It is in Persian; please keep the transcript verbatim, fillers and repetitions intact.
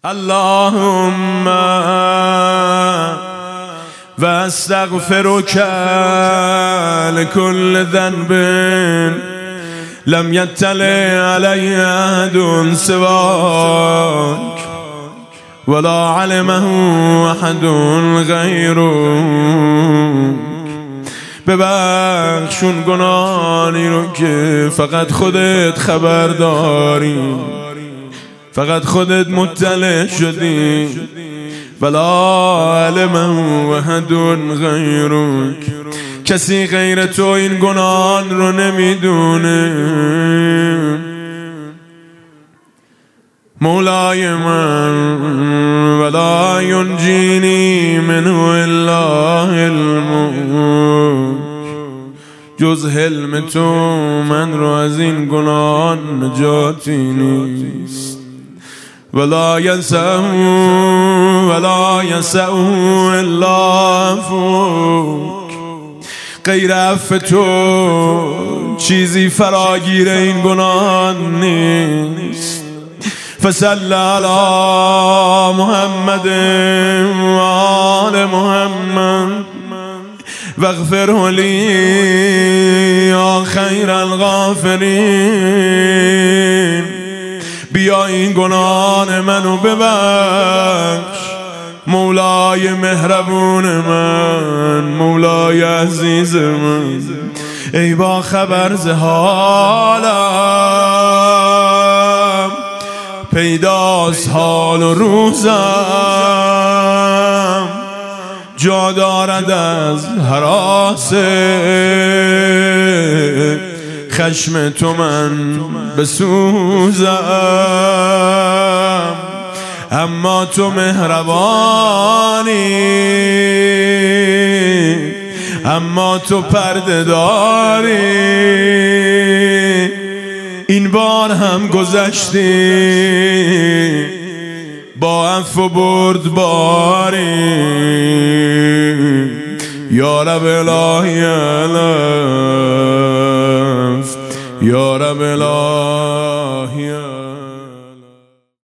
اللهم و استغفرک لكل ذنب لم يطلع عليه احد سواك ولا علمه احد غیرک. ببخشون گناهانی رو که فقط خودت خبر داری، فقط خودت مطلع شدی. ولا علمه احد غیرک، کسی غیر تو این گناهان رو نمیدونه. مولای من ولا ینجینی منه الا علمک، جز حلم تو من رو از این گناهان نجاتی نیست. ولا یسعه ولا یسعه الا عفوک، غیر عفو تو چیزی فراگیر این گناهان نیست. فصل علی محمد و آل محمد واغفره لی یا خیر الغافرین. بیا این گناهان منو ببخش مولای مهربون من، مولای عزیز من. ای با خبر ز حالم، پیداست حال و روزم، جا دارد از هراس خشم تو من بسوزم. اما تو مهربانی، اما تو پرده داری. این بار هم گذشتی با عفو بردباری. یا رب الهی الف، یا رب الهی الف.